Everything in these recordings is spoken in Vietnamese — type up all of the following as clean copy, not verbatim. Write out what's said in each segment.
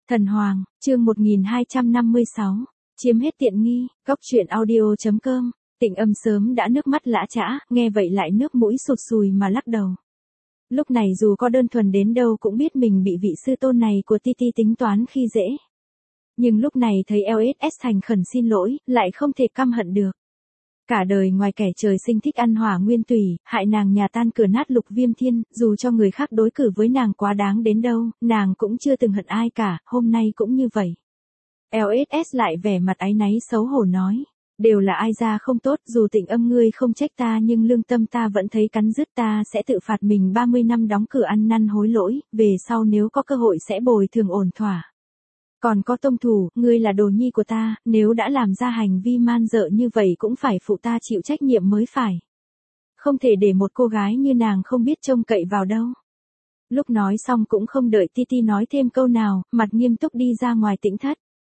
Thần Hoàng, chương 1256, chiếm hết tiện nghi, góc truyện audio.com, Tịnh Âm sớm đã nước mắt lã chã, nghe vậy lại nước mũi sụt sùi mà lắc đầu. Lúc này dù có đơn thuần đến đâu cũng biết mình bị vị sư tôn này của Titi tính toán khi dễ. Nhưng lúc này thấy LSS thành khẩn xin lỗi, lại không thể căm hận được. Cả đời ngoài kẻ trời sinh thích ăn hỏa nguyên tùy, hại nàng nhà tan cửa nát Lục Viêm Thiên, dù cho người khác đối xử với nàng quá đáng đến đâu, nàng cũng chưa từng hận ai cả, hôm nay cũng như vậy. LSS lại vẻ mặt áy náy xấu hổ nói, đều là ai ra không tốt, dù Tịnh Âm ngươi không trách ta nhưng lương tâm ta vẫn thấy cắn rứt, ta sẽ tự phạt mình 30 năm đóng cửa ăn năn hối lỗi, về sau nếu có cơ hội sẽ bồi thường ổn thỏa. Còn có Tông Thủ, ngươi là đồ nhi của ta, nếu đã làm ra hành vi man dợ như vậy cũng phải phụ ta chịu trách nhiệm mới phải. Không thể để một cô gái như nàng không biết trông cậy vào đâu. Lúc nói xong cũng không đợi Titi nói thêm câu nào, mặt nghiêm túc đi ra ngoài tĩnh thất.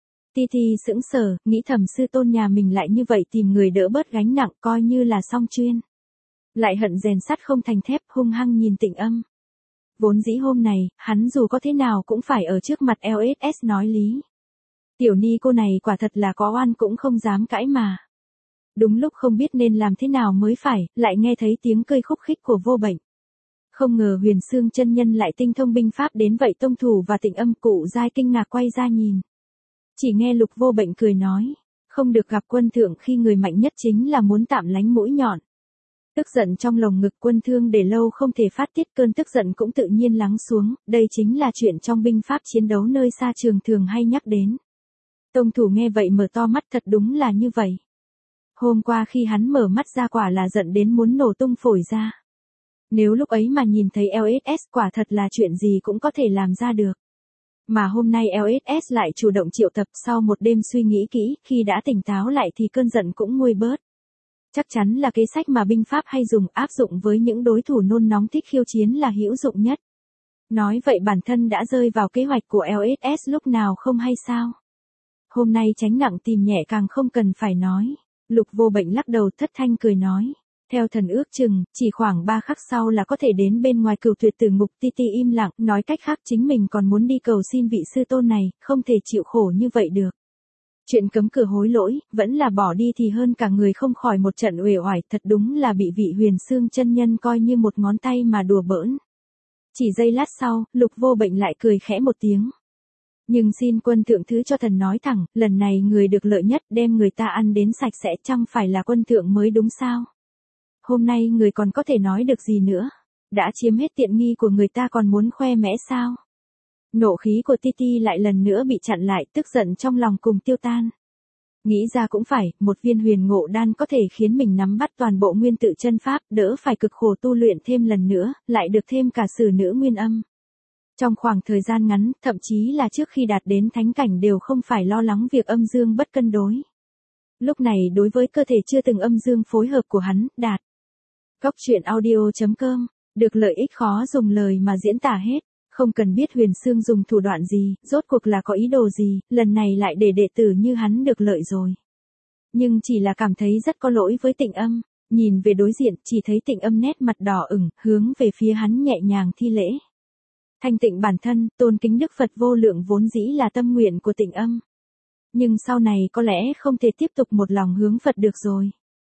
Titi sững sờ, nghĩ thầm sư tôn nhà mình lại như vậy tìm người đỡ bớt gánh nặng coi như là xong chuyên. Lại hận rèn sắt không thành thép, hung hăng nhìn Tịnh Âm. Vốn dĩ hôm này, hắn dù có thế nào cũng phải ở trước mặt LSS nói lý. Tiểu ni cô này quả thật là có oan cũng không dám cãi mà. Đúng lúc không biết nên làm thế nào mới phải, lại nghe thấy tiếng cười khúc khích của Vô Bệnh. Không ngờ Huyền Xương chân nhân lại tinh thông binh pháp đến vậy. Tông Thủ và Tịnh Âm cụ giai kinh ngạc quay ra nhìn. Chỉ nghe Lục Vô Bệnh cười nói, không được gặp quân thượng khi người mạnh nhất chính là muốn tạm lánh mũi nhọn. Tức giận trong lồng ngực Quân Thương để lâu không thể phát tiết, cơn tức giận cũng tự nhiên lắng xuống, đây chính là chuyện trong binh pháp chiến đấu nơi xa trường thường hay nhắc đến. Tông Thủ nghe vậy mở to mắt, thật đúng là như vậy. Hôm qua khi hắn mở mắt ra quả là giận đến muốn nổ tung phổi ra. Nếu lúc ấy mà nhìn thấy LSS quả thật là chuyện gì cũng có thể làm ra được. Mà hôm nay LSS lại chủ động triệu tập, sau một đêm suy nghĩ kỹ, khi đã tỉnh táo lại thì cơn giận cũng nguôi bớt. Chắc chắn là kế sách mà binh pháp hay dùng áp dụng với những đối thủ nôn nóng thích khiêu chiến là hữu dụng nhất. Nói vậy bản thân đã rơi vào kế hoạch của LSS lúc nào không hay sao? Hôm nay tránh nặng tìm nhẹ càng không cần phải nói. Lục Vô Bệnh lắc đầu thất thanh cười nói. Theo thần ước chừng, chỉ khoảng 3 khắc sau là có thể đến bên ngoài Cửu Tuyệt Tử Ngục. Titi im lặng, nói cách khác chính mình còn muốn đi cầu xin vị sư tôn này, không thể chịu khổ như vậy được. Chuyện cấm cửa hối lỗi, vẫn là bỏ đi thì hơn cả người không khỏi một trận uể oải, thật đúng là bị vị Huyền Xương chân nhân coi như một ngón tay mà đùa bỡn. Chỉ giây lát sau, Lục Vô Bệnh lại cười khẽ một tiếng. Nhưng xin quân thượng thứ cho thần nói thẳng, lần này người được lợi nhất đem người ta ăn đến sạch sẽ chẳng phải là quân thượng mới đúng sao? Hôm nay người còn có thể nói được gì nữa? Đã chiếm hết tiện nghi của người ta còn muốn khoe mẽ sao? Nộ khí của Titi lại lần nữa bị chặn lại, tức giận trong lòng cùng tiêu tan. Nghĩ ra cũng phải, một viên huyền ngộ đan có thể khiến mình nắm bắt toàn bộ nguyên tự chân pháp, đỡ phải cực khổ tu luyện thêm lần nữa, lại được thêm cả sử nữ nguyên âm. Trong khoảng thời gian ngắn, thậm chí là trước khi đạt đến thánh cảnh đều không phải lo lắng việc âm dương bất cân đối. Lúc này đối với cơ thể chưa từng âm dương phối hợp của hắn, đạt. Góc truyện audio.com, được lợi ích khó dùng lời mà diễn tả hết. Không cần biết Huyền Xương dùng thủ đoạn gì, rốt cuộc là có ý đồ gì, lần này lại để đệ tử như hắn được lợi rồi. Nhưng chỉ là cảm thấy rất có lỗi với Tịnh Âm, nhìn về đối diện, chỉ thấy Tịnh Âm nét mặt đỏ ửng, hướng về phía hắn nhẹ nhàng thi lễ. Thanh tịnh bản thân, tôn kính Đức Phật vô lượng vốn dĩ là tâm nguyện của Tịnh Âm. Nhưng sau này có lẽ không thể tiếp tục một lòng hướng Phật được rồi.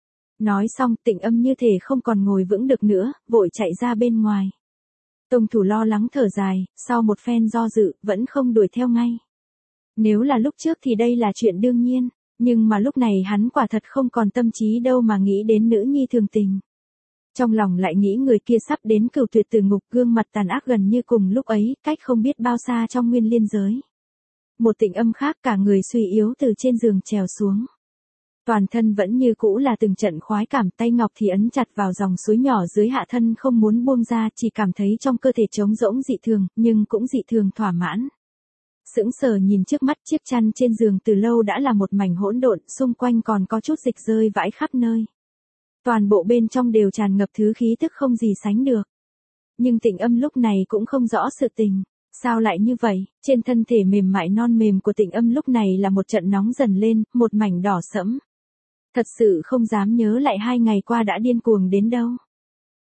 Nói xong, Tịnh Âm như thể không còn ngồi vững được nữa, vội chạy ra bên ngoài. Tông Thủ lo lắng thở dài, sau một phen do dự, vẫn không đuổi theo ngay. Nếu là lúc trước thì đây là chuyện đương nhiên, nhưng mà lúc này hắn quả thật không còn tâm trí đâu mà nghĩ đến nữ nhi thường tình. Trong lòng lại nghĩ người kia sắp đến Cửu Tuyệt Tử Ngục, gương mặt tàn ác gần như cùng lúc ấy, cách không biết bao xa trong nguyên liên giới. Một Tịnh Âm khác cả người suy yếu từ trên giường trèo xuống. Toàn thân vẫn như cũ là từng trận khoái cảm, tay ngọc thì ấn chặt vào dòng suối nhỏ dưới hạ thân không muốn buông ra, chỉ cảm thấy trong cơ thể trống rỗng dị thường, nhưng cũng dị thường thỏa mãn. Sững sờ nhìn trước mắt, chiếc chăn trên giường từ lâu đã là một mảnh hỗn độn, xung quanh còn có chút dịch rơi vãi khắp nơi. Toàn bộ bên trong đều tràn ngập thứ khí tức không gì sánh được. Nhưng Tịnh Âm lúc này cũng không rõ sự tình. Sao lại như vậy? Trên thân thể mềm mại non mềm của Tịnh Âm lúc này là một trận nóng dần lên, một mảnh đỏ sẫm. Thật sự không dám nhớ lại 2 ngày qua đã điên cuồng đến đâu.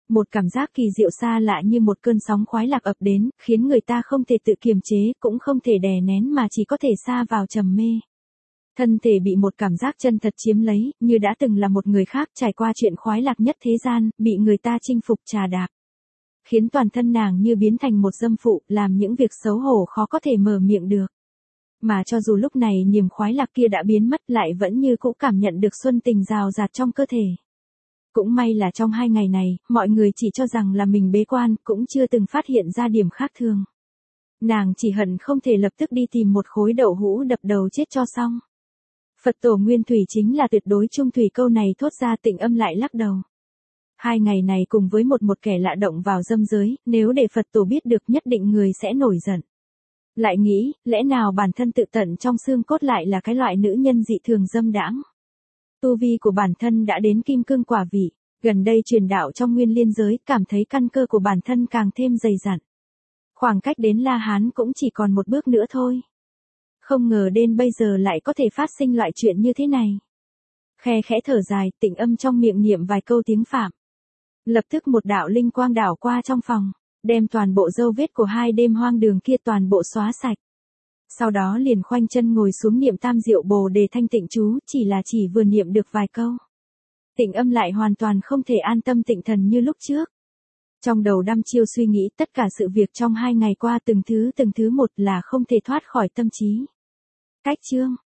Một cảm giác kỳ diệu xa lạ như một cơn sóng khoái lạc ập đến, khiến người ta không thể tự kiềm chế, cũng không thể đè nén mà chỉ có thể sa vào trầm mê. Thân thể bị một cảm giác chân thật chiếm lấy, như đã từng là một người khác trải qua chuyện khoái lạc nhất thế gian, bị người ta chinh phục trà đạp. Khiến toàn thân nàng như biến thành một dâm phụ, làm những việc xấu hổ khó có thể mở miệng được. Mà cho dù lúc này niềm khoái lạc kia đã biến mất lại vẫn như cũ cảm nhận được xuân tình rào rạt trong cơ thể. Cũng may là trong 2 ngày này, mọi người chỉ cho rằng là mình bế quan, cũng chưa từng phát hiện ra điểm khác thường. Nàng chỉ hận không thể lập tức đi tìm một khối đậu hũ đập đầu chết cho xong. Phật tổ Nguyên Thủy chính là tuyệt đối trung thủy, câu này thốt ra Tịnh Âm lại lắc đầu. 2 ngày này cùng với một kẻ lạ động vào dâm giới, nếu để Phật tổ biết được nhất định người sẽ nổi giận. Lại nghĩ, lẽ nào bản thân tự tận trong xương cốt lại là cái loại nữ nhân dị thường dâm đãng. Tu vi của bản thân đã đến kim cương quả vị, gần đây truyền đạo trong Nguyên Liên giới, cảm thấy căn cơ của bản thân càng thêm dày dặn. Khoảng cách đến La Hán cũng chỉ còn một bước nữa thôi. Không ngờ đến bây giờ lại có thể phát sinh loại chuyện như thế này. Khe khẽ thở dài, Tịnh Âm trong miệng niệm vài câu tiếng Phạm. Lập tức một đạo linh quang đảo qua trong phòng, đem toàn bộ dấu vết của 2 đêm hoang đường kia toàn bộ xóa sạch. Sau đó liền khoanh chân ngồi xuống niệm Tam Diệu Bồ Đề thanh tịnh chú, chỉ vừa niệm được vài câu. Tịnh Âm lại hoàn toàn không thể an tâm tịnh thần như lúc trước. Trong đầu đăm chiêu suy nghĩ tất cả sự việc trong 2 ngày qua từng thứ một là không thể thoát khỏi tâm trí. Cách chương